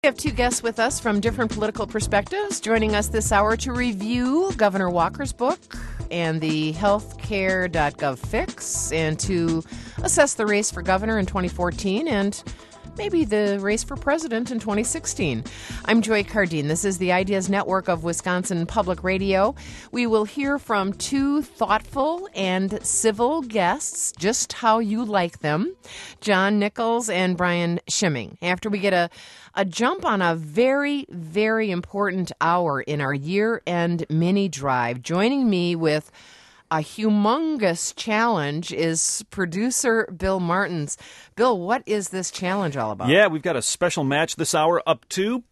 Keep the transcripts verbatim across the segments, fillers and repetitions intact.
We have two guests with us from different political perspectives joining us this hour to review Governor Walker's book and the healthcare dot gov fix, and to assess the race for governor in twenty fourteen and maybe the race for president in twenty sixteen. I'm Joy Cardine. This is the Ideas Network of Wisconsin Public Radio. We will hear from two thoughtful and civil guests, just how you like them, John Nichols and Brian Schimming. After we get a, a jump on a very, very important hour in our year-end mini drive, joining me with a humongous challenge is producer Bill Martins. Bill, what is this challenge all about? Yeah, we've got a special match this hour up to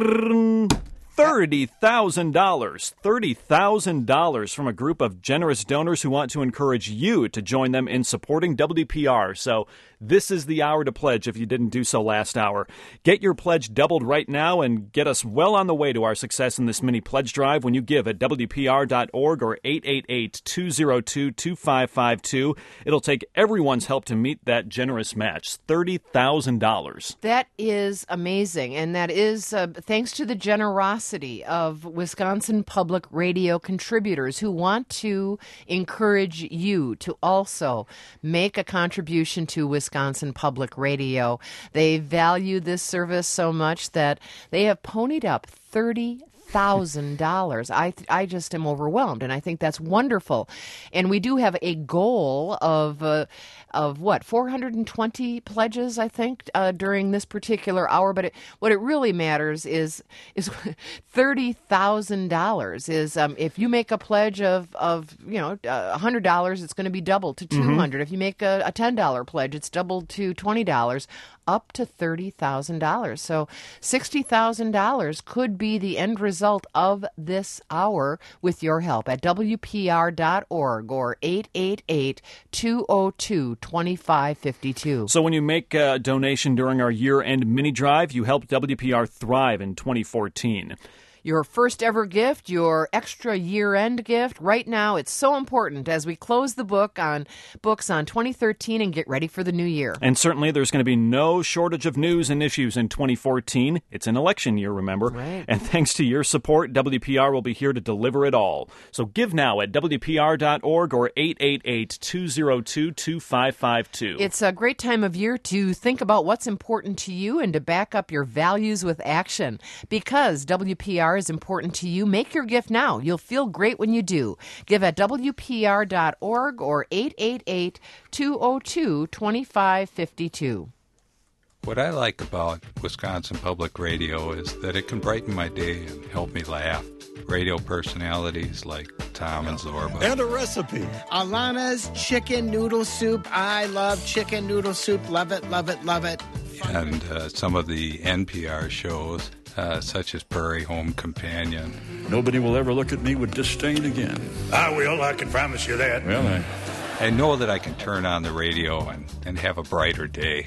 thirty thousand dollars. thirty thousand dollars from a group of generous donors who want to encourage you to join them in supporting W P R. So this is the hour to pledge if you didn't do so last hour. Get your pledge doubled right now and get us well on the way to our success in this mini pledge drive when you give at W P R dot org or eight eight eight, two oh two, two five five two. It'll take everyone's help to meet that generous match, thirty thousand dollars. That is amazing, and that is uh, thanks to the generosity of Wisconsin Public Radio contributors who want to encourage you to also make a contribution to Wisconsin Wisconsin Public Radio. They value this service so much that they have ponied up thirty thousand dollars. I I just am overwhelmed, and I think that's wonderful. And we do have a goal of uh, of what four hundred twenty pledges, I think, uh, during this particular hour. But it, what it really matters is is thirty thousand dollars. Is um, if you make a pledge of of you know a hundred dollars, it's going to be doubled to two hundred. Mm-hmm. If you make a, a ten dollar pledge, it's doubled to twenty dollars. Up to thirty thousand dollars. So sixty thousand dollars could be the end result of this hour with your help at W P R dot org or eight eight eight, two oh two, two five five two. So when you make a donation during our year-end mini drive, you help W P R thrive in twenty fourteen. Your first ever gift, your extra year-end gift. Right now, it's so important as we close the book on books on twenty thirteen and get ready for the new year. And certainly there's going to be no shortage of news and issues in twenty fourteen. It's an election year, remember? Right. And thanks to your support, W P R will be here to deliver it all. So give now at W P R dot org or eight eight eight, two oh two, two five five two. It's a great time of year to think about what's important to you and to back up your values with action. Because W P R is important to you, make your gift now. You'll feel great when you do. Give at W P R dot org or eight eight eight, two oh two, two five five two. What I like about Wisconsin Public Radio is that it can brighten my day and help me laugh. Radio personalities like Tom and Zorba. And a recipe. Alana's chicken noodle soup. I love chicken noodle soup. Love it, love it, love it. And uh, some of the N P R shows, uh, such as Prairie Home Companion. Nobody will ever look at me with disdain again. I will, I can promise you that. Well, I... I know that I can turn on the radio and, and have a brighter day.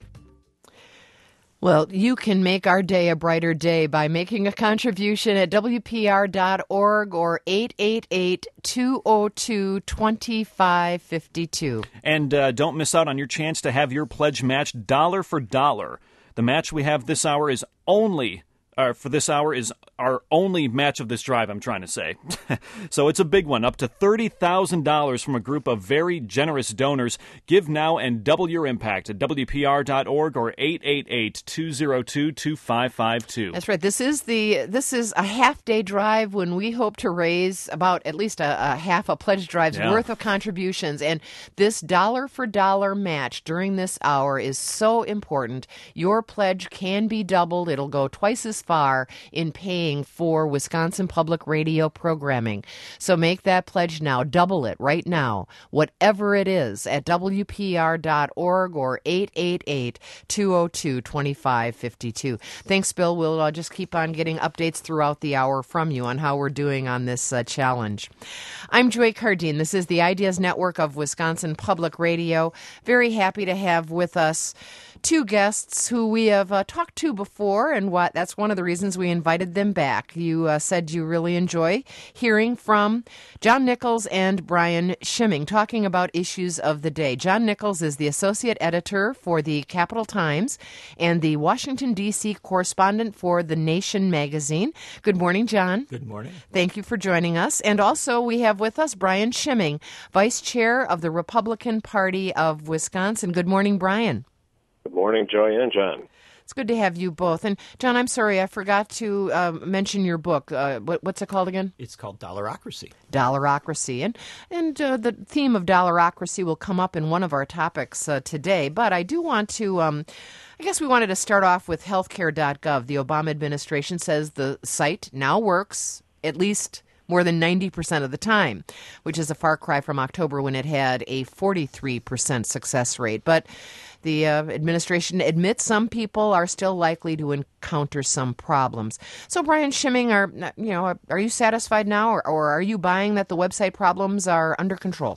Well, you can make our day a brighter day by making a contribution at W P R dot org or eight eight eight, two oh two, two five five two. And uh, don't miss out on your chance to have your pledge matched dollar for dollar. The match we have this hour is only... Uh, for this hour is our only match of this drive, I'm trying to say. So it's a big one, up to thirty thousand dollars from a group of very generous donors. Give now and double your impact at W P R dot org or eight eight eight, two oh two, two five five two. That's right. This is the this is a half-day drive when we hope to raise about at least a, a half a pledge drive's yeah. worth of contributions. And this dollar-for-dollar match during this hour is so important. Your pledge can be doubled. It'll go twice as far in paying for Wisconsin Public Radio programming. So make that pledge now. Double it right now, whatever it is, at W P R dot org or eight eight eight, two oh two, two five five two. Thanks, Bill. We'll uh, just keep on getting updates throughout the hour from you on how we're doing on this uh, challenge. I'm Joy Cardine. This is the Ideas Network of Wisconsin Public Radio. Very happy to have with us two guests who we have uh, talked to before, and what that's one one of the reasons we invited them back. You uh, said you really enjoy hearing from John Nichols and Brian Schimming talking about issues of the day. John Nichols is the associate editor for the Capital Times and the Washington, D C correspondent for The Nation magazine. Good morning, John. Good morning. Thank you for joining us. And also we have with us Brian Schimming, Vice Chair of the Republican Party of Wisconsin. Good morning, Brian. Good morning, Joy and John. It's good to have you both. And, John, I'm sorry, I forgot to uh, mention your book. Uh, what, what's it called again? It's called Dollarocracy. Dollarocracy. And, and uh, the theme of Dollarocracy will come up in one of our topics uh, today. But I do want to, um, I guess we wanted to start off with healthcare dot gov. The Obama administration says the site now works, at least more than ninety percent of the time, which is a far cry from October when it had a forty-three percent success rate. But the uh, administration admits some people are still likely to encounter some problems. So, Brian Schimming, are you know, are, are you satisfied now, or, or are you buying that the website problems are under control?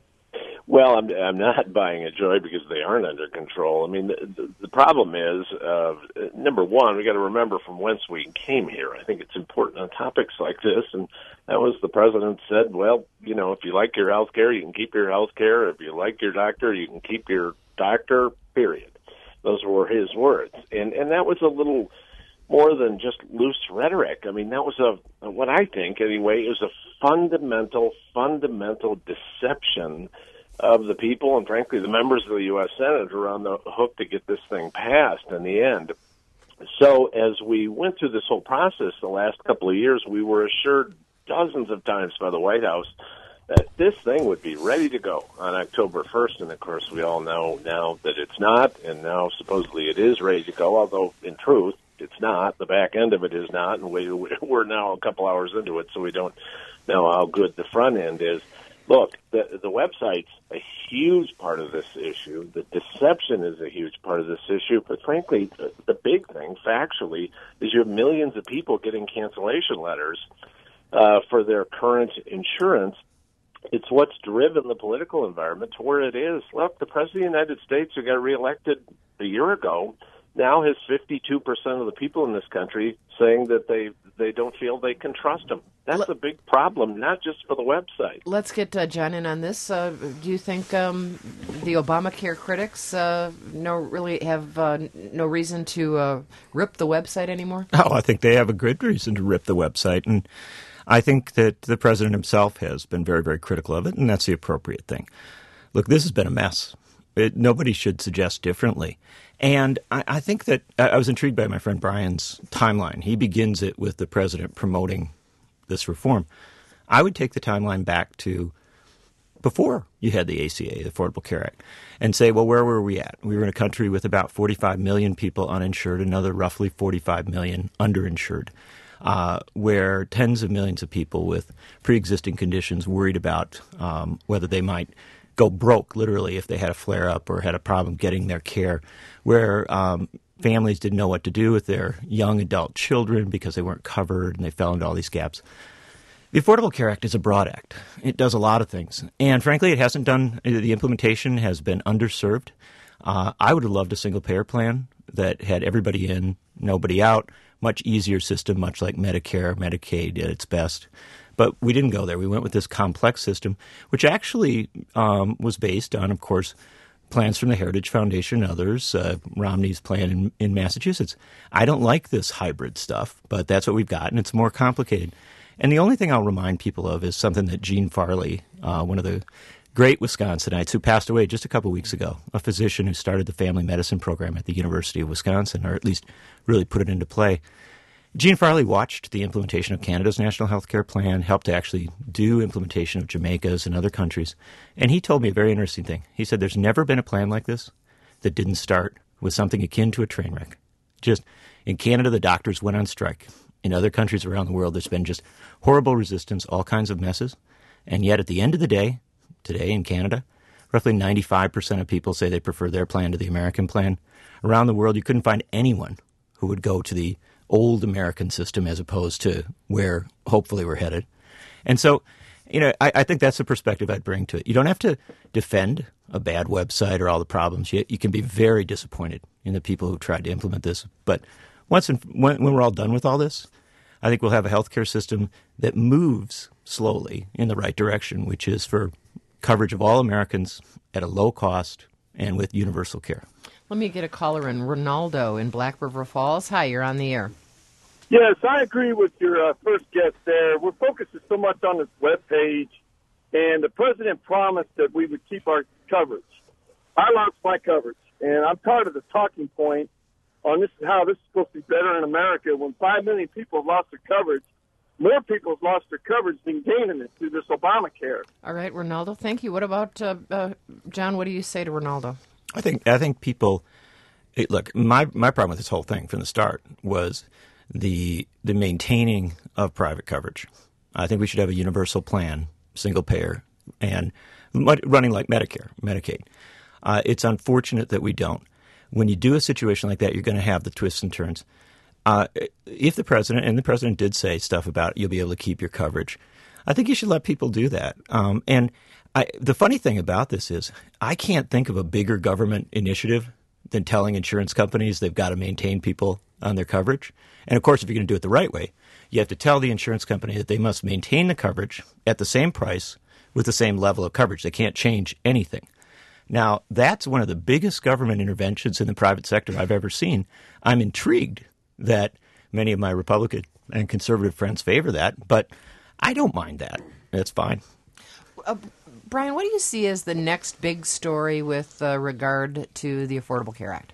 Well, I'm, I'm not buying it, Joy, because they aren't under control. I mean, the, the, the problem is, uh, number one, we got to remember from whence we came here. I think it's important on topics like this, and that was the president said, well, you know, if you like your health care, you can keep your health care. If you like your doctor, you can keep your doctor, period. Those were his words. And, and that was a little more than just loose rhetoric. I mean, that was a, what I think anyway, is a fundamental, fundamental deception of the people and, frankly, the members of the U S Senate are on the hook to get this thing passed in the end. So as we went through this whole process the last couple of years, we were assured dozens of times by the White House that this thing would be ready to go on October first. And, of course, we all know now that it's not, and now supposedly it is ready to go, although in truth it's not. The back end of it is not, and we, we're now a couple hours into it, so we don't know how good the front end is. Look, the, the website's a huge part of this issue. The deception is a huge part of this issue. But frankly, the, the big thing, factually, is you have millions of people getting cancellation letters uh, for their current insurance. It's what's driven the political environment to where it is. Look, the President of the United States, who got reelected a year ago, now has fifty-two percent of the people in this country saying that they they don't feel they can trust him. That's a big problem, not just for the website. Let's get uh, John in on this. Uh, do you think um, the Obamacare critics uh, no really have uh, no reason to uh, rip the website anymore? Oh, I think they have a good reason to rip the website, and I think that the president himself has been very, very critical of it, and that's the appropriate thing. Look, this has been a mess. It, nobody should suggest differently. And I, I think that I was intrigued by my friend Brian's timeline. He begins it with the president promoting this reform. I would take the timeline back to before you had the A C A, the Affordable Care Act, and say, well, where were we at? We were in a country with about forty-five million people uninsured, another roughly forty-five million underinsured, uh, where tens of millions of people with pre-existing conditions worried about um, whether they might go broke, literally, if they had a flare-up or had a problem getting their care, where um, families didn't know what to do with their young adult children because they weren't covered and they fell into all these gaps. The Affordable Care Act is a broad act. It does a lot of things. And frankly, it hasn't done – the implementation has been underserved. Uh, I would have loved a single-payer plan that had everybody in, nobody out, much easier system, much like Medicare, Medicaid at its best. But we didn't go there. We went with this complex system, which actually um, was based on, of course, plans from the Heritage Foundation and others, uh, Romney's plan in, in Massachusetts. I don't like this hybrid stuff, but that's what we've got, and it's more complicated. And the only thing I'll remind people of is something that Gene Farley, uh, one of the great Wisconsinites who passed away just a couple weeks ago, a physician who started the family medicine program at the University of Wisconsin, or at least really put it into play. Gene Farley watched the implementation of Canada's National Health Care Plan, helped to actually do implementation of Jamaica's and other countries. And he told me a very interesting thing. He said there's never been a plan like this that didn't start with something akin to a train wreck. Just in Canada, the doctors went on strike. In other countries around the world, there's been just horrible resistance, all kinds of messes. And yet at the end of the day, today in Canada, roughly ninety-five percent of people say they prefer their plan to the American plan. Around the world, you couldn't find anyone who would go to the old American system as opposed to where hopefully we're headed. And so, you know, I, I think that's the perspective I'd bring to it. You don't have to defend a bad website or all the problems. You, you can be very disappointed in the people who tried to implement this. But once and, when, when we're all done with all this, I think we'll have a healthcare system that moves slowly in the right direction, which is for coverage of all Americans at a low cost and with universal care. Let me get a caller in. Ronaldo in Black River Falls. Hi, you're on the air. Yes, I agree with your uh, first guest there. We're focusing so much on this webpage, and the president promised that we would keep our coverage. I lost my coverage, and I'm tired of the talking point on this how this is supposed to be better in America. When five million people have lost their coverage, more people have lost their coverage than gaining it through this Obamacare. All right, Ronaldo, thank you. What about, uh, uh, John, what do you say to Ronaldo? I think I think people it, look. My my problem with this whole thing from the start was the the maintaining of private coverage. I think we should have a universal plan, single payer, and running like Medicare, Medicaid. Uh, it's unfortunate that we don't. When you do a situation like that, you're going to have the twists and turns. Uh, if the president, and the president did say stuff about you'll be able to keep your coverage, I think you should let people do that. Um, and I, the funny thing about this is I can't think of a bigger government initiative than telling insurance companies they've got to maintain people on their coverage. And, of course, if you're going to do it the right way, you have to tell the insurance company that they must maintain the coverage at the same price with the same level of coverage. They can't change anything. Now, that's one of the biggest government interventions in the private sector I've ever seen. I'm intrigued that many of my Republican and conservative friends favor that, but I don't mind that. That's fine. Uh, Brian, what do you see as the next big story with uh, regard to the Affordable Care Act?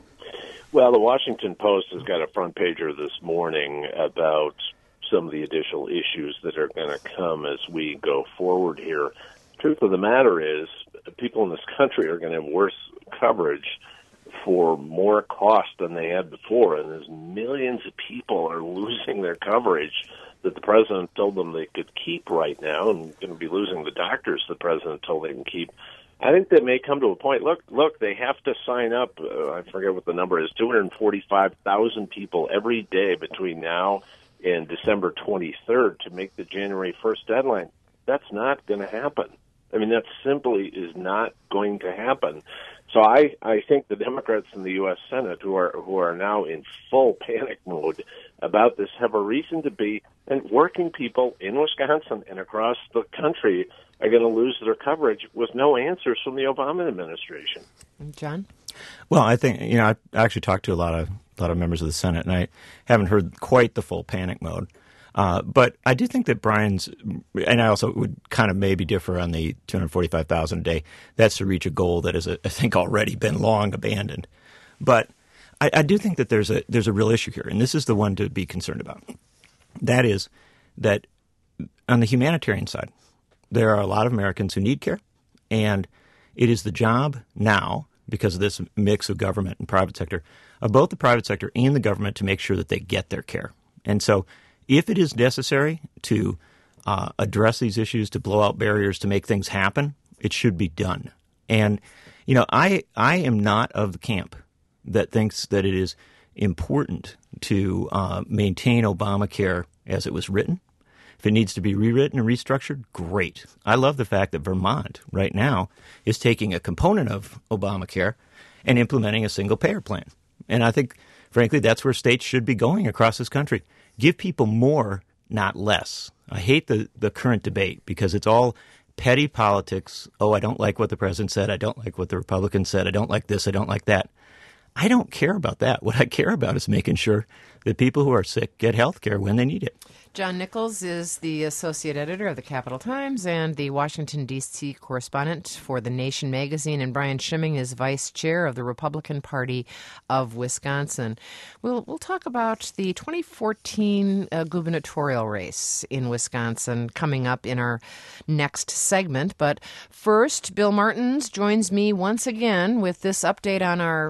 Well, the Washington Post has got a front pager this morning about some of the additional issues that are going to come as we go forward here. Truth of the matter is, people in this country are going to have worse coverage for more cost than they had before, and as millions of people are losing their coverage that the president told them they could keep right now, and going to be losing the doctors the president told they can keep. I think they may come to a point. Look, look, they have to sign up. Uh, I forget what the number is. two hundred forty-five thousand people every day between now and December twenty-third to make the January first deadline. That's not going to happen. I mean, that simply is not going to happen. So I, I think the Democrats in the U S Senate, who are who are now in full panic mode about this, have a reason to be. And working people in Wisconsin and across the country are going to lose their coverage with no answers from the Obama administration. John? Well, I think, you know, I actually talked to a lot of a lot of members of the Senate, and I haven't heard quite the full panic mode. Uh, but I do think that Brian's, and I also would kind of maybe differ on the two hundred forty-five thousand a day. That's to reach a goal that has, I think, already been long abandoned. But I, I do think that there's a there's a real issue here, and this is the one to be concerned about. That is that on the humanitarian side, there are a lot of Americans who need care, and it is the job now, because of this mix of government and private sector, of both the private sector and the government to make sure that they get their care. And so if it is necessary to uh, address these issues, to blow out barriers, to make things happen, it should be done. And, you know, I I am not of the camp that thinks that it is important to uh, maintain Obamacare as it was written. If it needs to be rewritten and restructured, great. I love the fact that Vermont right now is taking a component of Obamacare and implementing a single-payer plan. And I think, frankly, that's where states should be going across this country. Give people more, not less. I hate the, the current debate because it's all petty politics. Oh, I don't like what the president said. I don't like what the Republicans said. I don't like this. I don't like that. I don't care about that. What I care about is making sure that people who are sick get health care when they need it. John Nichols is the associate editor of the Capital Times and the Washington, D C correspondent for The Nation magazine, and Brian Schimming is vice chair of the Republican Party of Wisconsin. We'll, we'll talk about the twenty fourteen uh, gubernatorial race in Wisconsin coming up in our next segment. But first, Bill Martins joins me once again with this update on our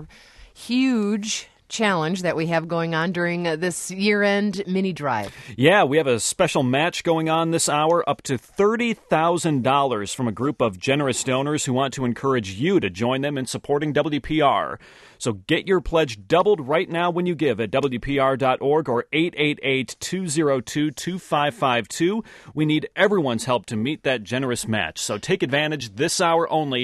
huge challenge that we have going on during uh, this year-end mini drive. Yeah, we have a special match going on this hour, up to thirty thousand dollars from a group of generous donors who want to encourage you to join them in supporting W P R. So get your pledge doubled right now when you give at W P R dot org or eight eight eight, two oh two, two five five two. We need everyone's help to meet that generous match. So take advantage this hour only.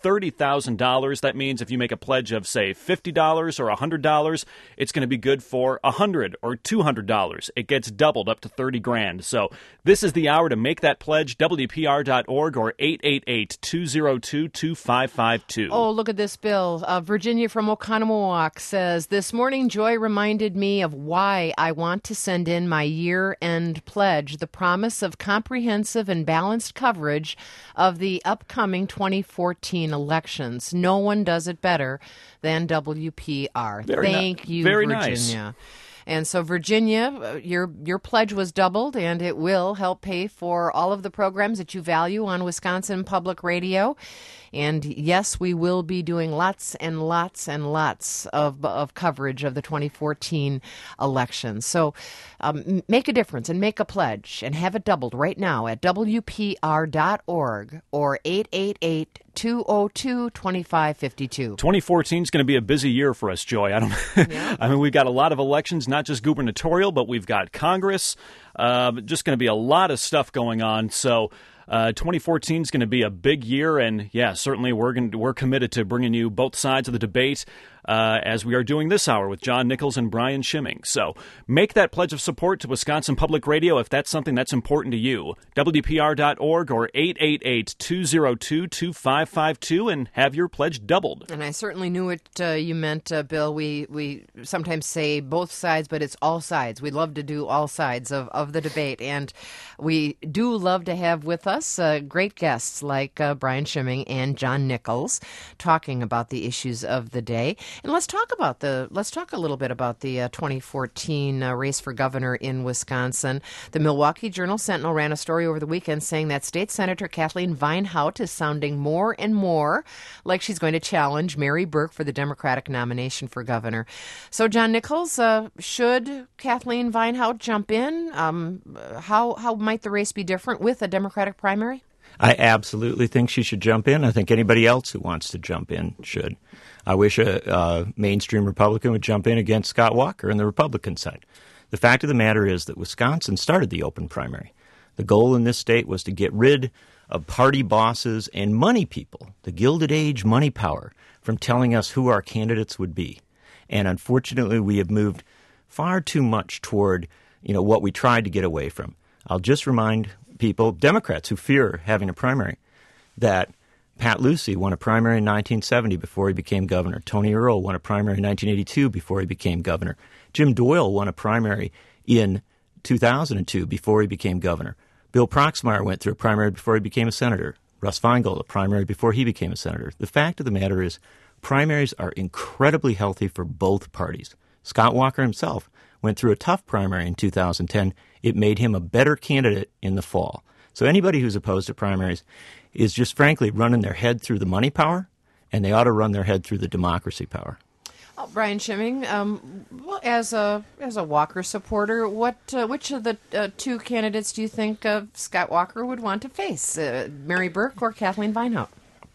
thirty thousand dollars. That means if you make a pledge of, say, fifty dollars or one hundred dollars, it's going to be good for one hundred dollars or two hundred dollars. It gets doubled up to thirty grand. So this is the hour to make that pledge, W P R dot org or eight eight eight, two oh two, two five five two. Oh, look at this, Bill. Uh, Virginia from Oconomowoc says, this morning Joy reminded me of why I want to send in my year-end pledge, the promise of comprehensive and balanced coverage of the upcoming twenty fourteen elections. No one does it better than W P R. Very Thank ni- you, very Virginia. Nice. And so, Virginia, your your pledge was doubled, and it will help pay for all of the programs that you value on Wisconsin Public Radio. And yes, we will be doing lots and lots and lots of of coverage of the twenty fourteen elections. So um, make a difference and make a pledge and have it doubled right now at W P R dot org or eight eight eight, two oh two, two five five two. twenty fourteen is going to be a busy year for us, Joy. I don't. Yeah. I mean, we've got a lot of elections, not just gubernatorial, but we've got Congress. Uh, just going to be a lot of stuff going on. So uh, twenty fourteen is going to be a big year, and yeah, certainly we're going to, we're committed to bringing you both sides of the debate. Uh, as we are doing this hour with John Nichols and Brian Schimming. So make that pledge of support to Wisconsin Public Radio if that's something that's important to you. W P R dot org or eight eight eight, two oh two, two five five two and have your pledge doubled. And I certainly knew what uh, you meant, uh, Bill. We we sometimes say both sides, but it's all sides. We love to do all sides of, of the debate. And we do love to have with us uh, great guests like uh, Brian Schimming and John Nichols talking about the issues of the day. And let's talk about the let's talk a little bit about the uh, twenty fourteen uh, race for governor in Wisconsin. The Milwaukee Journal Sentinel ran a story over the weekend saying that State Senator Kathleen Vinehout is sounding more and more like she's going to challenge Mary Burke for the Democratic nomination for governor. So, John Nichols, uh, should Kathleen Vinehout jump in? Um, how how might the race be different with a Democratic primary? I absolutely think she should jump in. I think anybody else who wants to jump in should. I wish a, a mainstream Republican would jump in against Scott Walker on the Republican side. The fact of the matter is that Wisconsin started the open primary. The goal in this state was to get rid of party bosses and money people, the Gilded Age money power, from telling us who our candidates would be. And unfortunately, we have moved far too much toward, you know, what we tried to get away from. I'll just remind people, Democrats who fear having a primary, that Pat Lucey won a primary in nineteen seventy before he became governor. Tony Earl won a primary in nineteen eighty-two before he became governor. Jim Doyle won a primary in two thousand two before he became governor. Bill Proxmire went through a primary before he became a senator. Russ Feingold, a primary before he became a senator. The fact of the matter is primaries are incredibly healthy for both parties. Scott Walker himself went through a tough primary in two thousand ten. It made him a better candidate in the fall. So anybody who's opposed to primaries is just frankly running their head through the money power, and they ought to run their head through the democracy power. Oh, Brian Schimming, um, well, as a as a Walker supporter, what uh, which of the uh, two candidates do you think uh, Scott Walker would want to face, uh, Mary Burke or Kathleen Vinehout?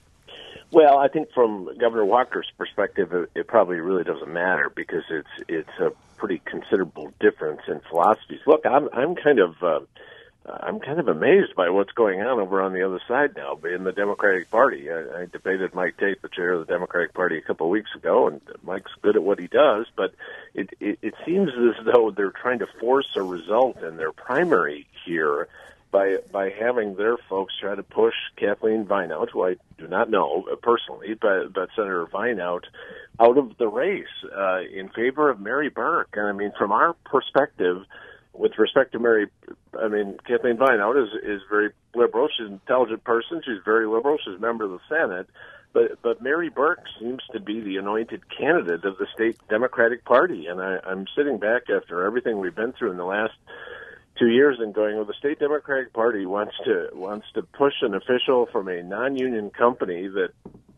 Well, I think from Governor Walker's perspective, it, it probably really doesn't matter because it's it's a pretty considerable difference in philosophies. Look, I'm I'm kind of uh, I'm kind of amazed by what's going on over on the other side now in the Democratic Party. I, I debated Mike Tate, the chair of the Democratic Party, a couple of weeks ago, and Mike's good at what he does, but it, it, it seems as though they're trying to force a result in their primary here by by having their folks try to push Kathleen Vinehout, who I do not know personally, but, but Senator Vinehout, out of the race uh, in favor of Mary Burke. And I mean, from our perspective, with respect to Mary, I mean, Kathleen Vinehout is, is very liberal. She's an intelligent person. She's very liberal. She's a member of the Senate. But but Mary Burke seems to be the anointed candidate of the state Democratic Party. And I, I'm sitting back after everything we've been through in the last two years and going, well, the state Democratic Party wants to wants to push an official from a non-union company that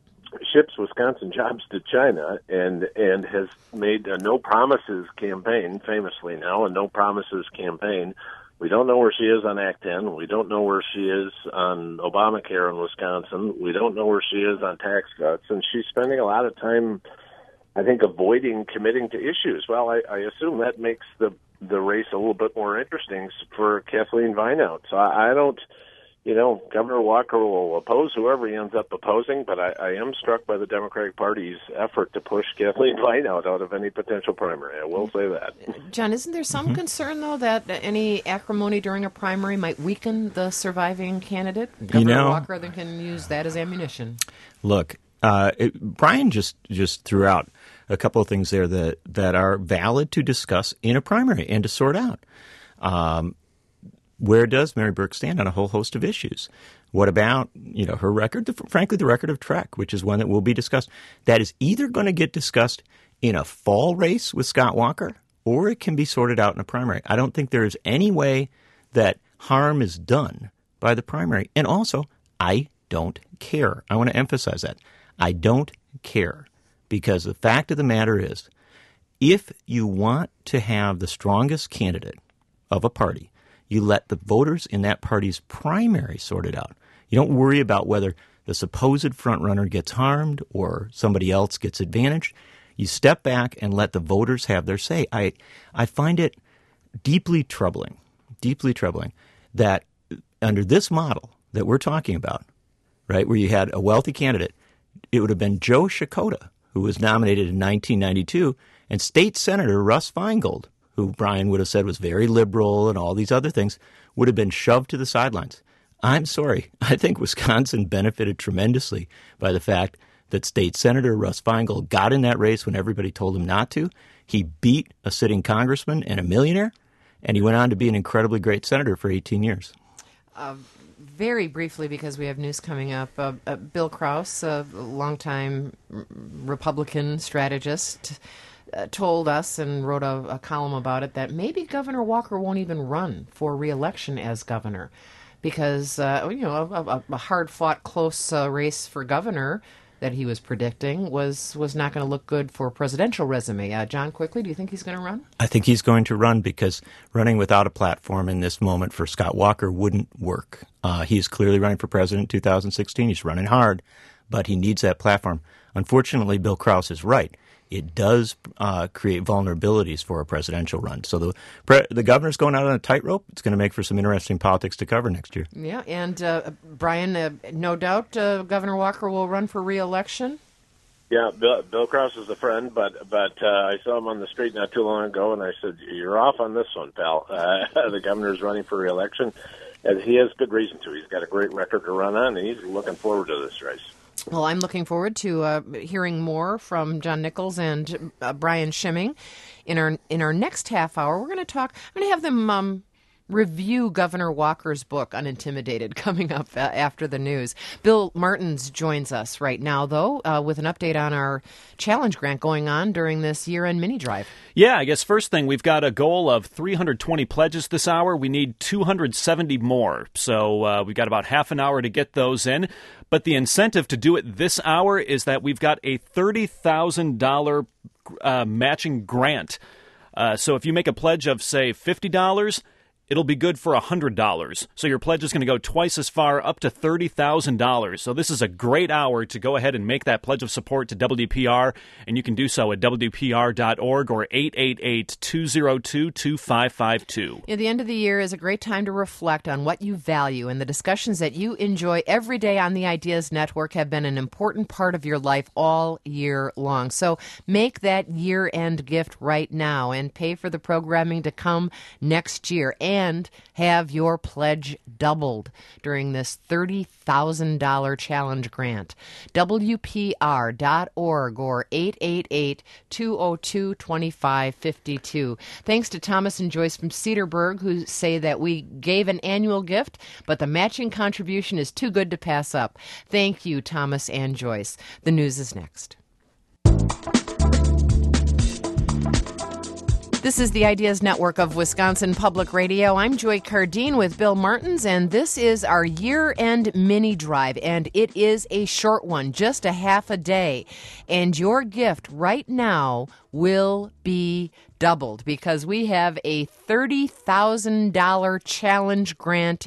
ships Wisconsin jobs to China and and has made a no promises campaign, famously now, a no promises campaign. We don't know where she is on Act ten. We don't know where she is on Obamacare in Wisconsin. We don't know where she is on tax cuts. And she's spending a lot of time, I think, avoiding committing to issues. Well, I, I assume that makes the the race a little bit more interesting for Kathleen Vinehout. So I, I don't you know, Governor Walker will oppose whoever he ends up opposing, but I, I am struck by the Democratic Party's effort to push Kathleen Vineout out of any potential primary. I will say that. John, isn't there some mm-hmm. concern, though, that any acrimony during a primary might weaken the surviving candidate? Governor you know, Walker then can use that as ammunition. Look, uh, it, Brian just, just threw out a couple of things there that, that are valid to discuss in a primary and to sort out. Um Where does Mary Burke stand on a whole host of issues? What about, you know, her record, the, frankly, the record of Trek, which is one that will be discussed. That is either going to get discussed in a fall race with Scott Walker, or it can be sorted out in a primary. I don't think there is any way that harm is done by the primary. And also, I don't care. I want to emphasize that. I don't care, because the fact of the matter is, if you want to have the strongest candidate of a party, you let the voters in that party's primary sort it out. You don't worry about whether the supposed frontrunner gets harmed or somebody else gets advantaged. You step back and let the voters have their say. I I find it deeply troubling, deeply troubling that under this model that we're talking about, right, where you had a wealthy candidate, it would have been Joe Shakota, who was nominated in nineteen ninety-two, and State Senator Russ Feingold, who Brian would have said was very liberal and all these other things, would have been shoved to the sidelines. I'm sorry. I think Wisconsin benefited tremendously by the fact that State Senator Russ Feingold got in that race when everybody told him not to. He beat a sitting congressman and a millionaire, and he went on to be an incredibly great senator for eighteen years. Uh, very briefly, because we have news coming up, uh, uh, Bill Krause, a longtime Republican strategist, Uh, told us and wrote a, a column about it that maybe Governor Walker won't even run for re-election as governor because, uh, you know, a, a hard-fought, close uh, race for governor that he was predicting was, was not going to look good for a presidential resume. Uh, John, quickly, do you think he's going to run? I think he's going to run because running without a platform in this moment for Scott Walker wouldn't work. Uh, he is clearly running for president in two thousand sixteen. He's running hard, but he needs that platform. Unfortunately, Bill Krause is right. It does uh, create vulnerabilities for a presidential run. So the pre- the governor's going out on a tightrope. It's going to make for some interesting politics to cover next year. Yeah, and uh, Brian, uh, no doubt uh, Governor Walker will run for re-election? Yeah, Bill, Bill Krause is a friend, but but uh, I saw him on the street not too long ago, and I said, you're off on this one, pal. Uh, the governor's running for re-election, and he has good reason to. He's got a great record to run on, and he's looking forward to this race. Well, I'm looking forward to uh, hearing more from John Nichols and uh, Brian Schimming. In our in our next half hour, we're going to talk. I'm going to have them um, review Governor Walker's book, Unintimidated, coming up uh, after the news. Bill Martins joins us right now, though, uh, with an update on our challenge grant going on during this year-end mini drive. Yeah, I guess first thing, we've got a goal of three hundred twenty pledges this hour. We need two hundred seventy more, so uh, we've got about half an hour to get those in. But the incentive to do it this hour is that we've got a thirty thousand dollars uh, matching grant. Uh, so if you make a pledge of, say, fifty dollars, it'll be good for one hundred dollars. So your pledge is going to go twice as far, up to thirty thousand dollars. So this is a great hour to go ahead and make that pledge of support to W D P R, and you can do so at W D P R dot org or eight eight eight, two oh two, two five five two. Yeah, the end of the year is a great time to reflect on what you value, and the discussions that you enjoy every day on the Ideas Network have been an important part of your life all year long. So make that year-end gift right now and pay for the programming to come next year, and And have your pledge doubled during this thirty thousand dollars challenge grant. W P R dot org or eight eight eight, two oh two, two five five two. Thanks to Thomas and Joyce from Cedarburg, who say that we gave an annual gift, but the matching contribution is too good to pass up. Thank you, Thomas and Joyce. The news is next. This is the Ideas Network of Wisconsin Public Radio. I'm Joy Cardine with Bill Martins, and this is our year-end mini drive, and it is a short one, just a half a day. And your gift right now will be doubled because we have a thirty thousand dollars challenge grant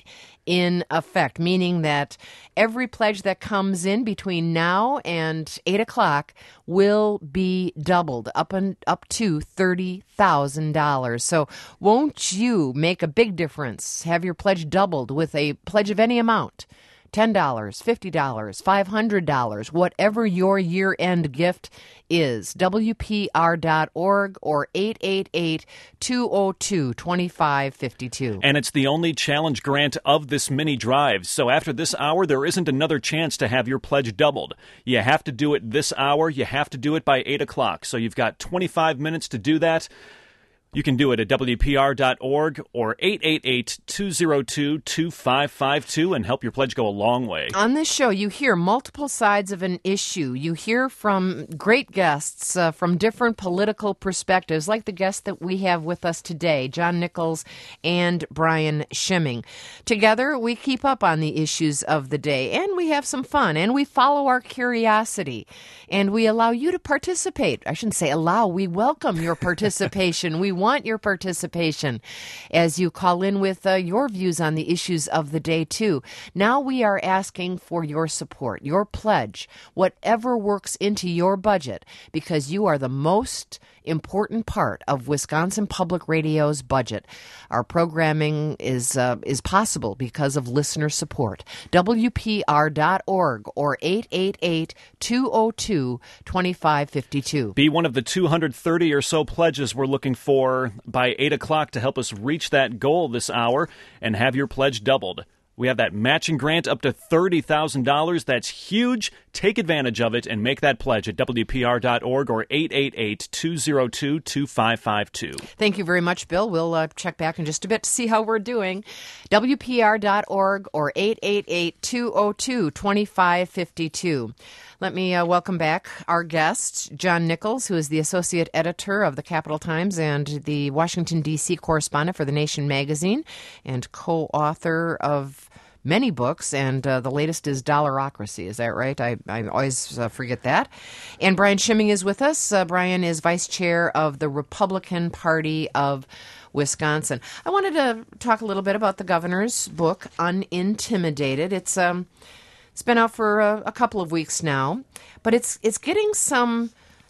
in effect, meaning that every pledge that comes in between now and eight o'clock will be doubled up and up to thirty thousand dollars. So won't you make a big difference? Have your pledge doubled with a pledge of any amount. ten dollars, fifty dollars, five hundred dollars, whatever your year-end gift is. W P R dot org or eight eight eight, two oh two, two five five two. And it's the only challenge grant of this mini drive. So after this hour, there isn't another chance to have your pledge doubled. You have to do it this hour. You have to do it by eight o'clock. So you've got twenty-five minutes to do that. You can do it at W P R dot org or eight eight eight, two oh two, two five five two and help your pledge go a long way. On this show, you hear multiple sides of an issue. You hear from great guests uh, from different political perspectives, like the guest that we have with us today, John Nichols and Brian Schimming. Together, we keep up on the issues of the day, and we have some fun, and we follow our curiosity, and we allow you to participate. I shouldn't say allow. We welcome your participation. We want your participation as you call in with uh, your views on the issues of the day, too. Now we are asking for your support, your pledge, whatever works into your budget, because you are the most important part of Wisconsin Public Radio's budget. Our programming is uh, is possible because of listener support. W P R dot org or eight eight eight, two oh two, two five five two. Be one of the two hundred thirty or so pledges we're looking for by eight o'clock to help us reach that goal this hour and have your pledge doubled. We have that matching grant up to thirty thousand dollars. That's huge. Take advantage of it and make that pledge at W P R dot org or eight eight eight, two oh two, two five five two. Thank you very much, Bill. We'll uh, check back in just a bit to see how we're doing. W P R dot org or eight eight eight, two oh two, two five five two. Let me uh, welcome back our guest, John Nichols, who is the associate editor of the Capital Times and the Washington, D C correspondent for The Nation magazine and co-author of many books, and uh, the latest is Dollarocracy. Is that right? I, I always uh, forget that. And Brian Schimming is with us. Uh, Brian is vice chair of the Republican Party of Wisconsin. I wanted to talk a little bit about the governor's book, Unintimidated. It's um, it's been out for a, a couple of weeks now, but it's it's getting some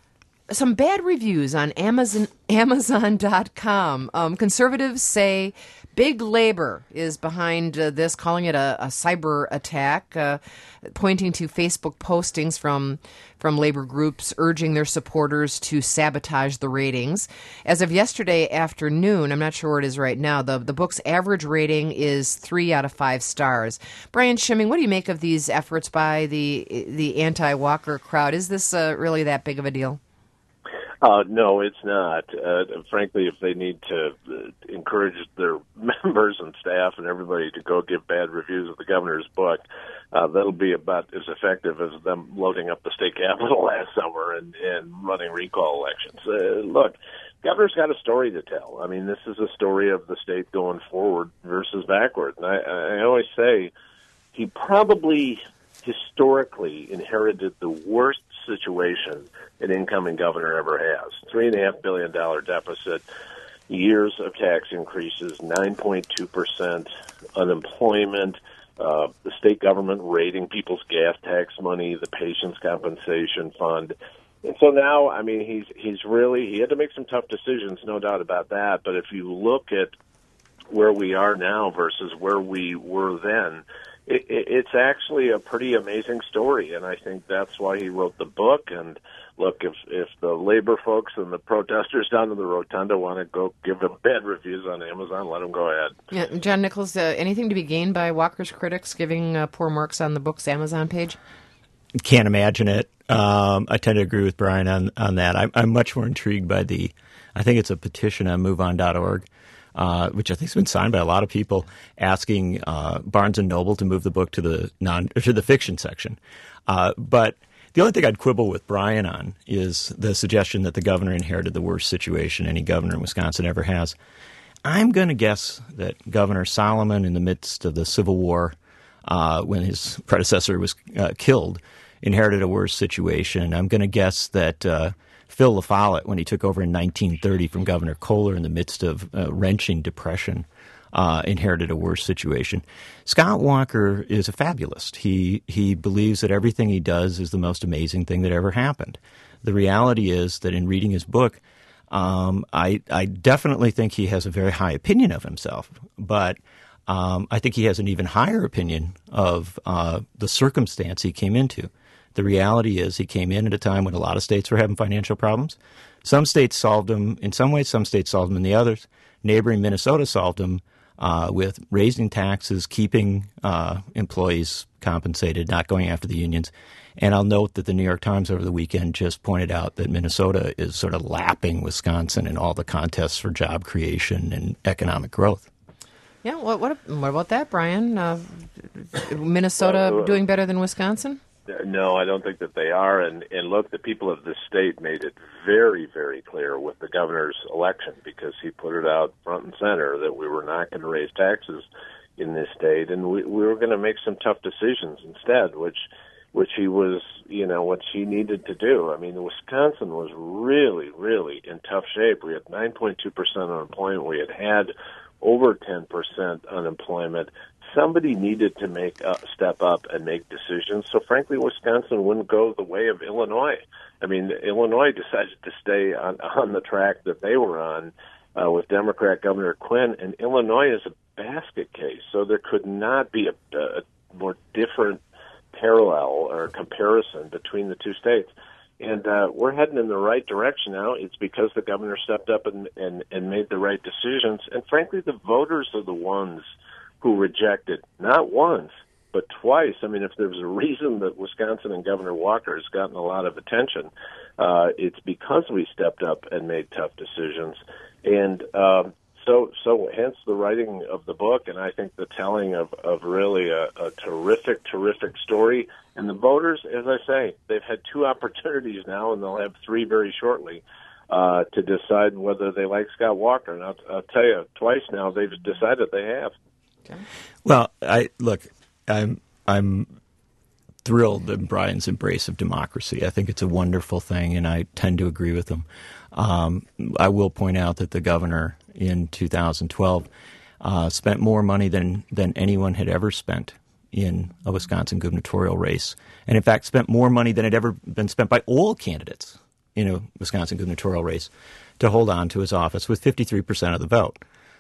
some bad reviews on Amazon Amazon dot com. Um, conservatives say big labor is behind uh, this, calling it a, a cyber attack, uh, pointing to Facebook postings from from labor groups urging their supporters to sabotage the ratings. As of yesterday afternoon, I'm not sure where it is right now, the, the book's average rating is three out of five stars. Brian Schimming, what do you make of these efforts by the the anti-Walker crowd? Is this uh, really that big of a deal? Uh, no, it's not. Uh, frankly, if they need to uh, encourage their members and staff and everybody to go give bad reviews of the governor's book, uh, that'll be about as effective as them loading up the state capitol last summer and, and running recall elections. Uh, look, governor's got a story to tell. I mean, this is a story of the state going forward versus backward. And I, I always say he probably historically inherited the worst situation an incoming governor ever has. Three and a half billion dollar deficit, years of tax increases, nine point two percent unemployment, uh, the state government raiding people's gas tax money, the patients compensation fund. And so now, I mean, he's he's really, he had to make some tough decisions, no doubt about that. But if you look at where we are now versus where we were then, it, it, it's actually a pretty amazing story. And I think that's why he wrote the book. And look, if if the labor folks and the protesters down in the Rotunda want to go give them bad reviews on Amazon, let them go ahead. Yeah, John Nichols, uh, anything to be gained by Walker's critics giving uh, poor marks on the book's Amazon page? Can't imagine it. Um, I tend to agree with Brian on, on that. I'm, I'm much more intrigued by the, I think it's a petition on move on dot org, uh, which I think has been signed by a lot of people, asking uh, Barnes and Noble to move the book to the non to the fiction section. Uh, but the only thing I'd quibble with Brian on is the suggestion that the governor inherited the worst situation any governor in Wisconsin ever has. I'm going to guess that Governor Solomon, in the midst of the Civil War, uh, when his predecessor was uh, killed, inherited a worse situation. I'm going to guess that uh, Phil LaFollette, when he took over in nineteen thirty from Governor Kohler in the midst of uh, wrenching depression, uh, inherited a worse situation. Scott Walker is a fabulist. He he believes that everything he does is the most amazing thing that ever happened. The reality is that in reading his book, um, I I definitely think he has a very high opinion of himself, but um, I think he has an even higher opinion of uh, the circumstance he came into. The reality is he came in at a time when a lot of states were having financial problems. Some states solved them in some ways, some states solved them in the others. Neighboring Minnesota solved them uh, with raising taxes, keeping uh, employees compensated, not going after the unions. And I'll note that the New York Times over the weekend just pointed out that Minnesota is sort of lapping Wisconsin in all the contests for job creation and economic growth. Yeah, what what, what about that, Brian? Uh, Minnesota uh, doing better than Wisconsin? No, I don't think that they are. And, and look, the people of this state made it very, very clear with the governor's election, because he put it out front and center that we were not going to raise taxes in this state, and we, we were going to make some tough decisions instead, which which he was, you know, what he needed to do. I mean, Wisconsin was really, really in tough shape. We had nine point two percent unemployment. We had had over ten percent unemployment. Somebody needed to make a step up and make decisions. So, frankly, Wisconsin wouldn't go the way of Illinois. I mean, Illinois decided to stay on, on the track that they were on uh, with Democrat Governor Quinn, and Illinois is a basket case. So there could not be a, a more different parallel or comparison between the two states. And uh, we're heading in the right direction now. It's because the governor stepped up and, and, and made the right decisions. And, frankly, the voters are the ones who rejected, not once, but twice. I mean, if there's a reason that Wisconsin and Governor Walker has gotten a lot of attention, uh, it's because we stepped up and made tough decisions. And um, so, so hence the writing of the book, and I think the telling of, of really a, a terrific, terrific story. And the voters, as I say, they've had two opportunities now, and they'll have three very shortly, uh, to decide whether they like Scott Walker. And I'll, I'll tell you, twice now they've decided they have. Okay. Well, I look, I'm I'm thrilled in Brian's embrace of democracy. I think it's a wonderful thing, and I tend to agree with him. Um, I will point out that the governor in two thousand twelve uh, spent more money than than anyone had ever spent in a Wisconsin gubernatorial race, and in fact spent more money than had ever been spent by all candidates in a Wisconsin gubernatorial race to hold on to his office with fifty-three percent of the vote.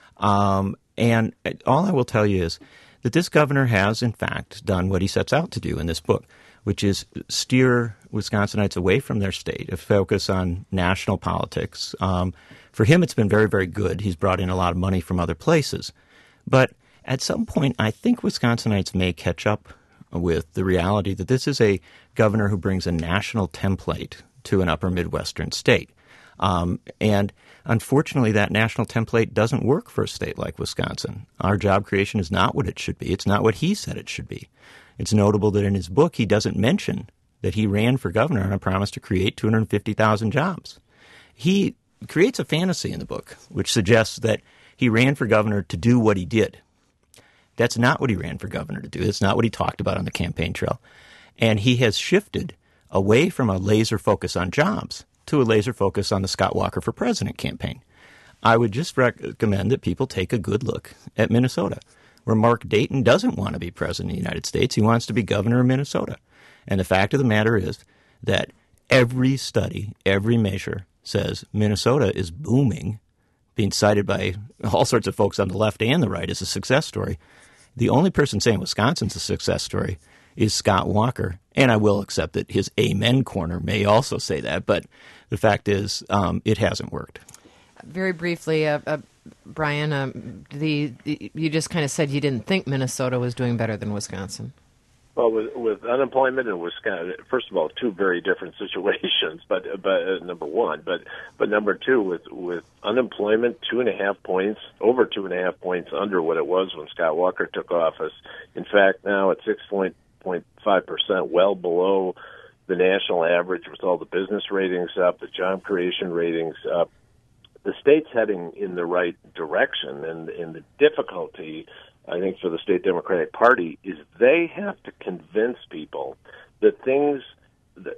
Um, and all I will tell you is that this governor has, in fact, done what he sets out to do in this book, which is steer Wisconsinites away from their state, a focus on national politics. Um, for him, it's been very, very good. He's brought in a lot of money from other places. But at some point, I think Wisconsinites may catch up with the reality that this is a governor who brings a national template to an upper Midwestern state. Um, and unfortunately, that national template doesn't work for a state like Wisconsin. Our job creation is not what it should be. It's not what he said it should be. It's notable that in his book, he doesn't mention that he ran for governor on a promise to create two hundred fifty thousand jobs. He creates a fantasy in the book which suggests that he ran for governor to do what he did. That's not what he ran for governor to do. That's not what he talked about on the campaign trail. And he has shifted away from a laser focus on jobs to a laser focus on the Scott Walker for President campaign. I would just recommend that people take a good look at Minnesota, where Mark Dayton doesn't want to be president of the United States. He wants to be governor of Minnesota. And the fact of the matter is that every study, every measure says Minnesota is booming, being cited by all sorts of folks on the left and the right as a success story. The only person saying Wisconsin's a success story is Scott Walker. And I will accept that his amen corner may also say that, but the fact is um, it hasn't worked. Very briefly, uh, uh, Brian, um, the, the you just kind of said you didn't think Minnesota was doing better than Wisconsin. Well, with, with unemployment in Wisconsin, first of all, two very different situations. But but uh, number one, but but number two, with with unemployment two and a half points, over two and a half points under what it was when Scott Walker took office. In fact, now at six point five percent, well below the national average, with all the business ratings up, the job creation ratings up. The state's heading in the right direction, and, and the difficulty, I think, for the state Democratic Party is they have to convince people that things,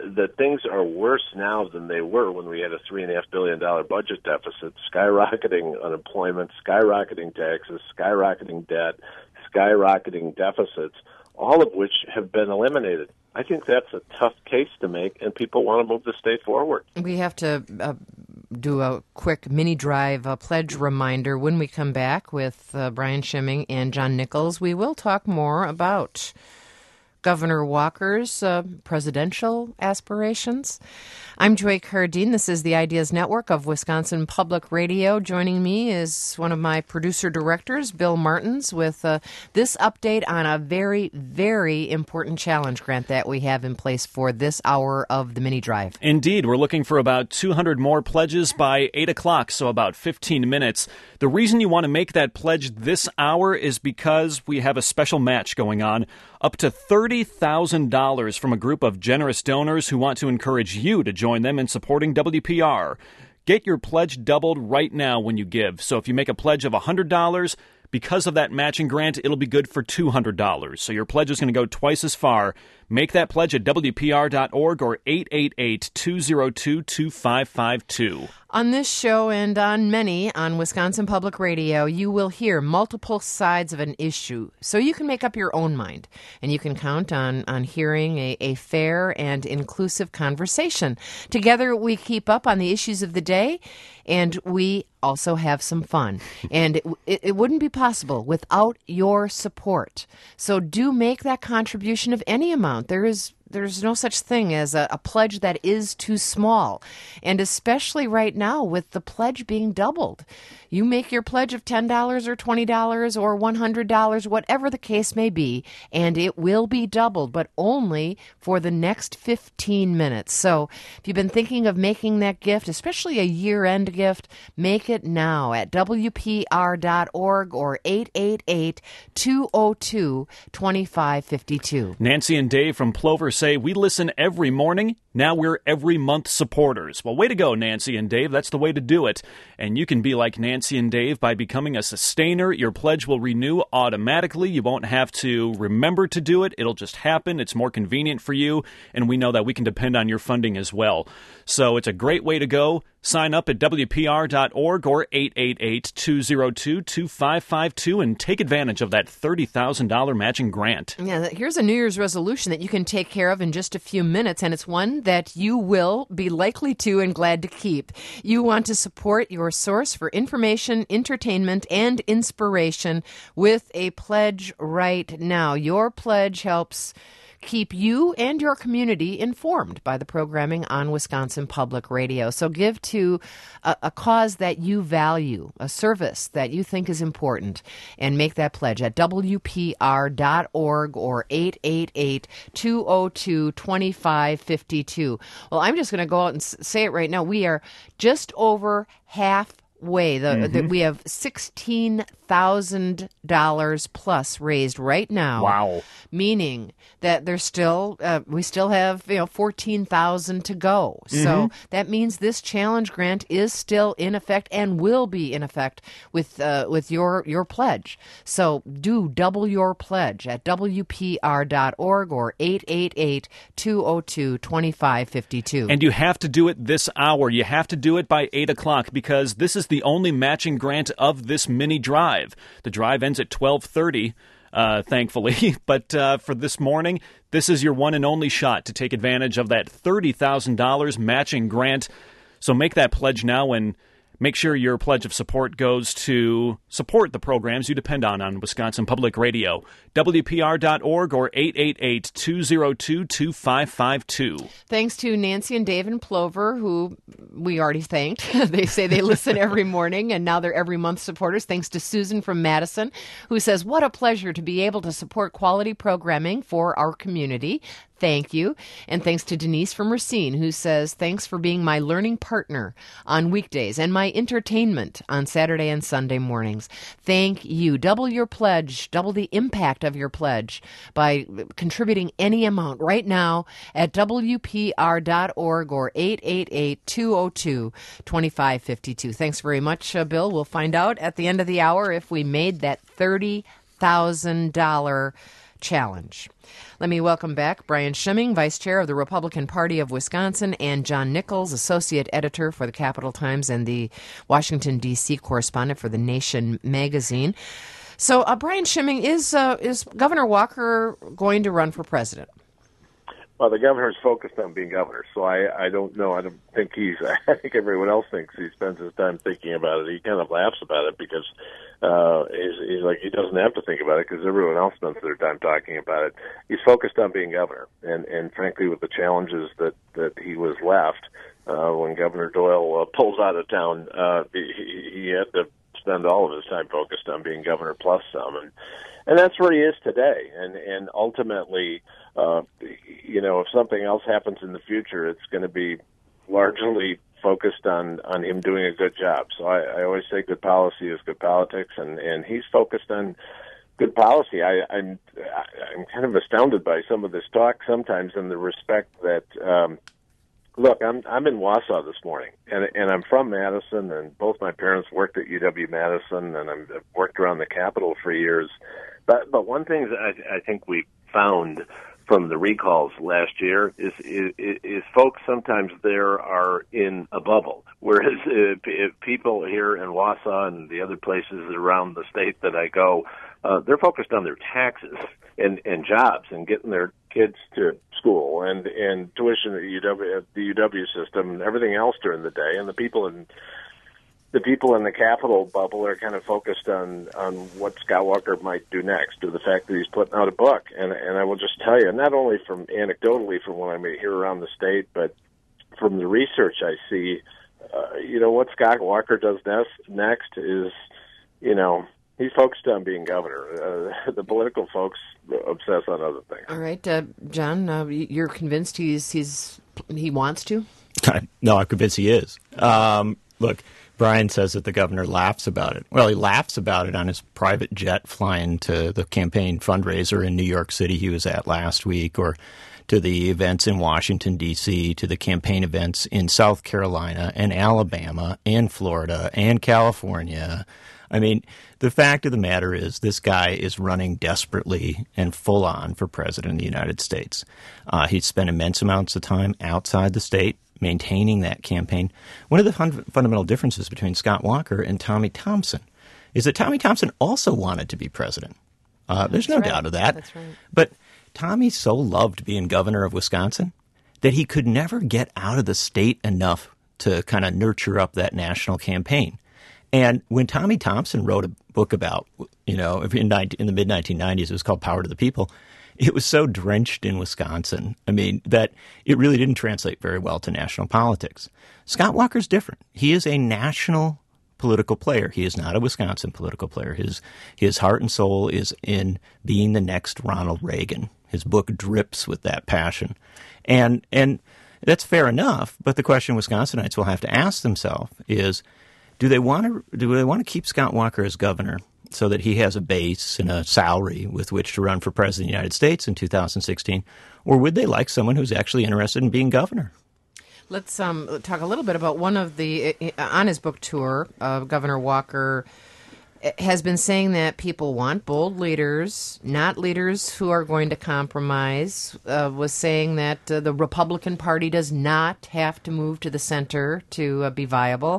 that things are worse now than they were when we had a three and a half billion dollar budget deficit, skyrocketing unemployment, skyrocketing taxes, skyrocketing debt, skyrocketing deficits, all of which have been eliminated. I think that's a tough case to make, and people want to move the state forward. We have to uh, do a quick mini drive uh, pledge reminder when we come back with uh, Brian Schimming and John Nichols. We will talk more about Governor Walker's uh, presidential aspirations. I'm Joy Cardine. This is the Ideas Network of Wisconsin Public Radio. Joining me is one of my producer-directors, Bill Martins, with uh, this update on a very, very important challenge grant that we have in place for this hour of the mini drive. Indeed. We're looking for about two hundred more pledges by eight o'clock, so about fifteen minutes. The reason you want to make that pledge this hour is because we have a special match going on. Up to thirty thousand dollars from a group of generous donors who want to encourage you to join them in supporting W P R. Get your pledge doubled right now when you give. So if you make a pledge of one hundred dollars, because of that matching grant, it'll be good for two hundred dollars. So your pledge is going to go twice as far. Make that pledge at W P R dot org or eight eight eight, two oh two, two five five two. On this show and on many on Wisconsin Public Radio, you will hear multiple sides of an issue, so you can make up your own mind, and you can count on, on hearing a, a fair and inclusive conversation. Together, we keep up on the issues of the day, and we also have some fun. And it, it, it wouldn't be possible without your support. So do make that contribution of any amount. There is There's no such thing as a, a pledge that is too small. And especially right now with the pledge being doubled. You make your pledge of ten dollars or twenty dollars or one hundred dollars, whatever the case may be, and it will be doubled, but only for the next fifteen minutes. So if you've been thinking of making that gift, especially a year-end gift, make it now at W P R dot org or eight eight eight, two oh two, two five five two. Nancy and Dave from Plover say, we listen every morning. Now we're every month supporters. Well, way to go, Nancy and Dave. That's the way to do it. And you can be like Nancy and Dave by becoming a sustainer. Your pledge will renew automatically. You won't have to remember to do it. It'll just happen. It's more convenient for you. And we know that we can depend on your funding as well. So it's a great way to go. Sign up at W P R dot org or eight eight eight, two oh two, two five five two and take advantage of that thirty thousand dollars matching grant. Yeah, here's a New Year's resolution that you can take care of in just a few minutes, and it's one that you will be likely to and glad to keep. You want to support your source for information, entertainment, and inspiration with a pledge right now. Your pledge helps keep you and your community informed by the programming on Wisconsin Public Radio. So give to a, a cause that you value, a service that you think is important, and make that pledge at W P R dot org or eight eight eight, two oh two, two five five two. Well, I'm just going to go out and say it right now. We are just over half way. The, mm-hmm. the, we have sixteen thousand dollars plus raised right now. Wow. Meaning that there's still, uh, we still have, you know, fourteen thousand to go. Mm-hmm. So that means this challenge grant is still in effect and will be in effect with uh, with your, your pledge. So do double your pledge at W P R dot org or eight eight eight, two oh two, two five five two. And you have to do it this hour. You have to do it by eight o'clock because this is the only matching grant of this mini drive. The drive ends at twelve thirty, uh, thankfully. But uh, for this morning, this is your one and only shot to take advantage of that thirty thousand dollars matching grant. So make that pledge now and make sure your pledge of support goes to support the programs you depend on on Wisconsin Public Radio. W P R dot org or eight eight eight, two oh two, two five five two. Thanks to Nancy and Dave in Plover, who we already thanked. They say they listen every morning, and now they're every month supporters. Thanks to Susan from Madison, who says, what a pleasure to be able to support quality programming for our community. Thank you. And thanks to Denise from Racine, who says, thanks for being my learning partner on weekdays and my entertainment on Saturday and Sunday mornings. Thank you. Double your pledge, double the impact of your pledge by contributing any amount right now at W P R dot org or eight eight eight, two oh two, two five five two. Thanks very much, uh, Bill. We'll find out at the end of the hour if we made that thirty thousand dollars challenge. Let me welcome back Brian Schimming, Vice Chair of the Republican Party of Wisconsin, and John Nichols, Associate Editor for the Capital Times and the Washington, D C correspondent for The Nation magazine. So, uh, Brian Schimming, is uh, is Governor Walker going to run for president? Well, the governor's focused on being governor, so I, I don't know. I don't think he's, I think everyone else thinks he spends his time thinking about it. He kind of laughs about it because uh, he's, he's like, he doesn't have to think about it because everyone else spends their time talking about it. He's focused on being governor, and, and frankly, with the challenges that, that he was left uh, when Governor Doyle uh, pulls out of town, uh, he, he had to spend all of his time focused on being governor plus some, and and that's where he is today. And and ultimately, uh, you know, if something else happens in the future, it's going to be largely focused on, on him doing a good job. So I, I always say good policy is good politics, and, and he's focused on good policy. I, I'm I'm kind of astounded by some of this talk sometimes, in the respect that. Um, Look, I'm I'm in Wausau this morning, and and I'm from Madison, and both my parents worked at U W Madison, and I'm, I've worked around the Capitol for years. But but one thing that I, I think we found from the recalls last year is, is is folks sometimes there are in a bubble, whereas if, if people here in Wausau and the other places around the state that I go, uh, they're focused on their taxes and, and jobs and getting their kids to school and, and tuition at U W, the U W system and everything else during the day. And the people in the people in the Capitol bubble are kind of focused on, on what Scott Walker might do next, or the fact that he's putting out a book. And and I will just tell you, not only from anecdotally from what I may hear around the state, but from the research I see, uh, you know, what Scott Walker does next, next is, you know, he's focused on being governor. Uh, the political folks obsess on other things. All right, uh, John, uh, you're convinced he's he's he wants to? No, I'm convinced he is. Um, look, Brian says that the governor laughs about it. Well, he laughs about it on his private jet flying to the campaign fundraiser in New York City he was at last week, or to the events in Washington, D C, to the campaign events in South Carolina and Alabama and Florida and California. I mean, the fact of the matter is this guy is running desperately and full on for president of the United States. Uh, he's spent immense amounts of time outside the state maintaining that campaign. One of the fun- fundamental differences between Scott Walker and Tommy Thompson is that Tommy Thompson also wanted to be president. Uh, there's no right. doubt of that. That's right. But Tommy so loved being governor of Wisconsin that he could never get out of the state enough to kind of nurture up that national campaign. And when Tommy Thompson wrote a book about, you know, in, in the mid nineteen nineties, it was called Power to the People, it was so drenched in Wisconsin, I mean, that it really didn't translate very well to national politics. Scott Walker's different. He is a national political player. He is not a Wisconsin political player. His his heart and soul is in being the next Ronald Reagan. His book drips with that passion. And and that's fair enough, but the question Wisconsinites will have to ask themselves is, do they want to do they want to keep Scott Walker as governor so that he has a base and a salary with which to run for president of the United States in two thousand sixteen, or would they like someone who's actually interested in being governor? Let's um, talk a little bit about one of the, on his book tour, uh, Governor Walker has been saying that people want bold leaders, not leaders who are going to compromise, uh, was saying that uh, the Republican Party does not have to move to the center to uh, be viable,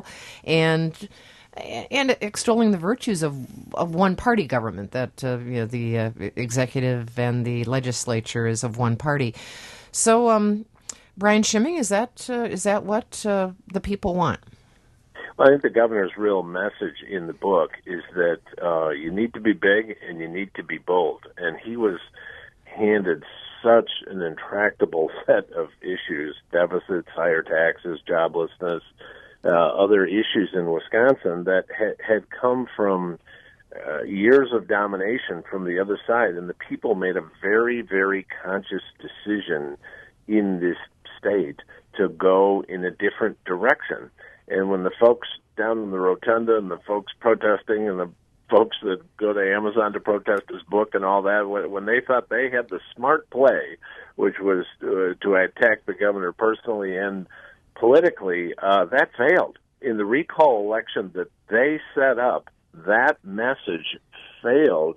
and and extolling the virtues of, of one-party government, that uh, you know, the uh, executive and the legislature is of one party. So, um, Brian Schimming, is that uh, is that what uh, the people want? Well, I think the governor's real message in the book is that uh, you need to be big and you need to be bold. And he was handed such an intractable set of issues, deficits, higher taxes, joblessness, uh, other issues in Wisconsin that ha- had come from uh, years of domination from the other side. And the people made a very, very conscious decision in this state to go in a different direction. And when the folks down in the rotunda and the folks protesting and the folks that go to Amazon to protest his book and all that, when, when they thought they had the smart play, which was uh, to attack the governor personally and politically, uh, that failed. In the recall election that they set up, that message failed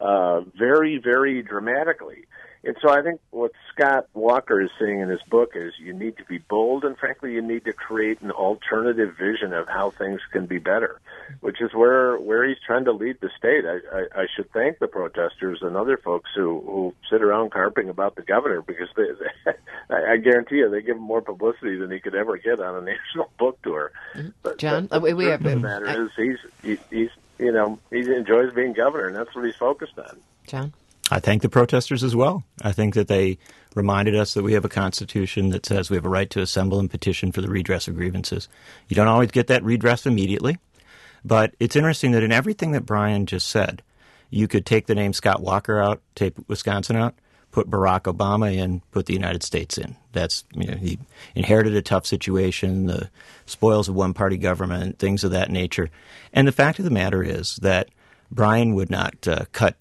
uh, very, very dramatically. And so I think what Scott Walker is saying in his book is you need to be bold, and frankly, you need to create an alternative vision of how things can be better, which is where where he's trying to lead the state. I, I, I should thank the protesters and other folks who, who sit around carping about the governor, because they, they, I guarantee you they give him more publicity than he could ever get on a national book tour. But, John, but, but we, we have the matter I, is he's he, he's you know he enjoys being governor, and that's what he's focused on. John. I thank the protesters as well. I think that they reminded us that we have a constitution that says we have a right to assemble and petition for the redress of grievances. You don't always get that redress immediately, but it's interesting that in everything that Brian just said, you could take the name Scott Walker out, take Wisconsin out, put Barack Obama in, put the United States in. That's, you know, he inherited a tough situation, the spoils of one-party government, things of that nature. And the fact of the matter is that Brian would not uh, cut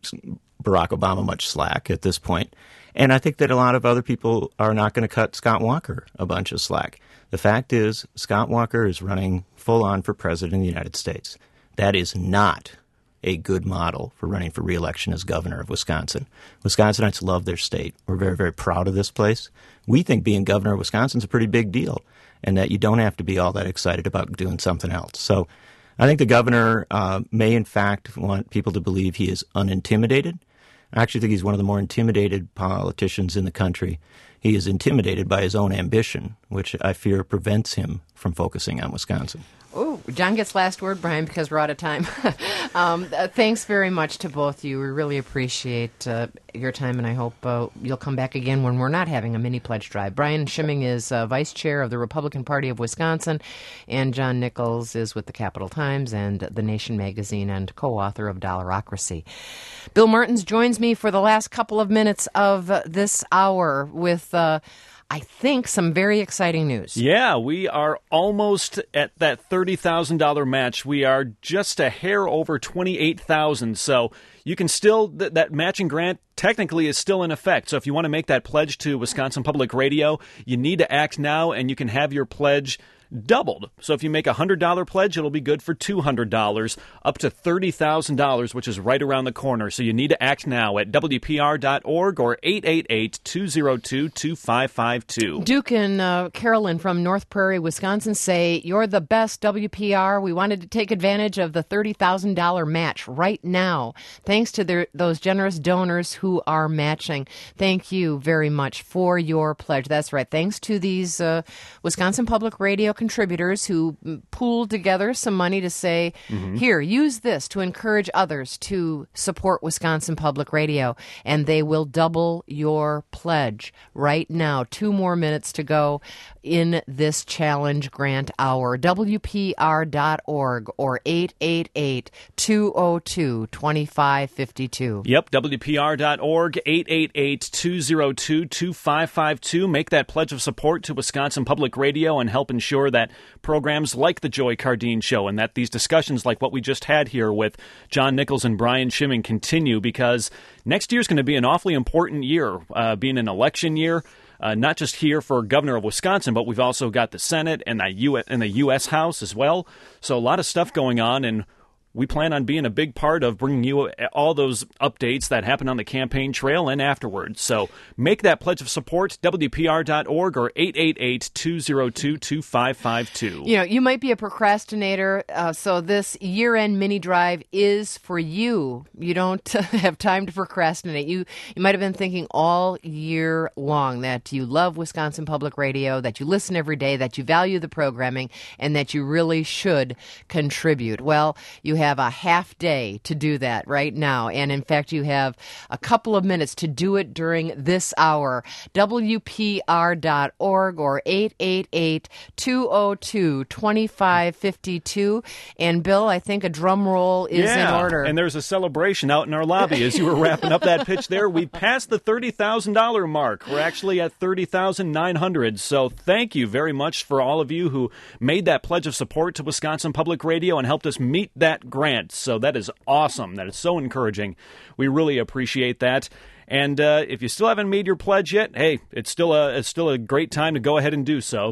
Barack Obama much slack at this point. And I think that a lot of other people are not going to cut Scott Walker a bunch of slack. The fact is, Scott Walker is running full on for president of the United States. That is not a good model for running for re-election as governor of Wisconsin. Wisconsinites love their state. We're very, very proud of this place. We think being governor of Wisconsin is a pretty big deal, and that you don't have to be all that excited about doing something else. So I think the governor uh, may, in fact, want people to believe he is unintimidated. I actually think he's one of the more intimidated politicians in the country. He is intimidated by his own ambition, which I fear prevents him from focusing on Wisconsin. Oh, John gets last word, Brian, because we're out of time. um, uh, thanks very much to both of you. We really appreciate uh, your time, and I hope uh, you'll come back again when we're not having a mini pledge drive. Brian Schimming is uh, vice chair of the Republican Party of Wisconsin, and John Nichols is with the Capital Times and The Nation magazine and co-author of Dollarocracy. Bill Martins joins me for the last couple of minutes of uh, this hour with Uh, I think some very exciting news. Yeah, we are almost at that thirty thousand dollars match. We are just a hair over twenty-eight thousand dollars. So you can still, th- that matching grant technically is still in effect. So if you want to make that pledge to Wisconsin Public Radio, you need to act now, and you can have your pledge doubled. So if you make a one hundred dollars pledge, it'll be good for two hundred dollars, up to thirty thousand dollars, which is right around the corner. So you need to act now at W P R dot org or eight eight eight, two oh two, two five five two. Duke and uh, Carolyn from North Prairie, Wisconsin say, you're the best, W P R. We wanted to take advantage of the thirty thousand dollars match right now. Thanks to their, those generous donors who are matching. Thank you very much for your pledge. That's right. Thanks to these uh, Wisconsin Public Radio contributors who pooled together some money to say, mm-hmm. here, use this to encourage others to support Wisconsin Public Radio, and they will double your pledge right now. Two more minutes to go in this challenge grant hour. W P R dot org or eight eight eight, two oh two, two five five two. Yep, W P R dot org, eight eight eight, two oh two, two five five two. Make that pledge of support to Wisconsin Public Radio and help ensure that programs like the Joy Cardine Show and that these discussions like what we just had here with John Nichols and Brian Schimming continue, because next year is going to be an awfully important year, uh, being an election year. Uh, not just here for governor of Wisconsin, but we've also got the Senate and the U S, and the U S House as well. So a lot of stuff going on, and we plan on being a big part of bringing you all those updates that happen on the campaign trail and afterwards. So make that pledge of support, W P R dot org or eight eight eight, two oh two, two five five two. You know, you might be a procrastinator, uh, so this year-end mini drive is for you. You don't have time to procrastinate. You, you might have been thinking all year long that you love Wisconsin Public Radio, that you listen every day, that you value the programming, and that you really should contribute. Well, you have a half day to do that right now. And in fact, you have a couple of minutes to do it during this hour. W P R dot org or eight eight eight, two oh two, two five five two. And Bill, I think a drum roll is yeah, in order. And there's a celebration out in our lobby as you were wrapping up that pitch there. We passed the thirty thousand dollars mark. We're actually at thirty thousand nine hundred dollars. So thank you very much for all of you who made that pledge of support to Wisconsin Public Radio and helped us meet that grant. So that is awesome. That is so encouraging. We really appreciate that. And uh, if you still haven't made your pledge yet, hey, it's still a it's still a great time to go ahead and do so.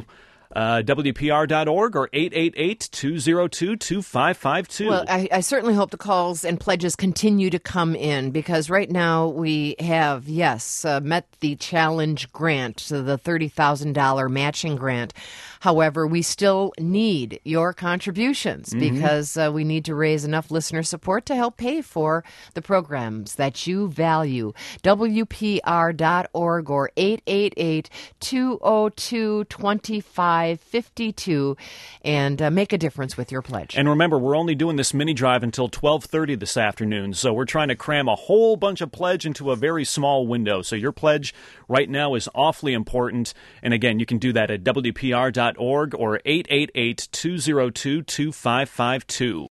uh, W P R dot org or eight eight eight, two oh two, two five five two. Well, I, I certainly hope the calls and pledges continue to come in, because right now we have, yes, uh, met the challenge grant, so the thirty thousand dollars matching grant. However, we still need your contributions Mm-hmm. because uh, we need to raise enough listener support to help pay for the programs that you value. W P R dot org or eight eight eight, two oh two, two five five two and uh, make a difference with your pledge. And remember, we're only doing this mini drive until twelve thirty this afternoon, so we're trying to cram a whole bunch of pledge into a very small window. So your pledge right now is awfully important. And again, you can do that at W P R dot org or eight eight eight, two oh two, two five five two.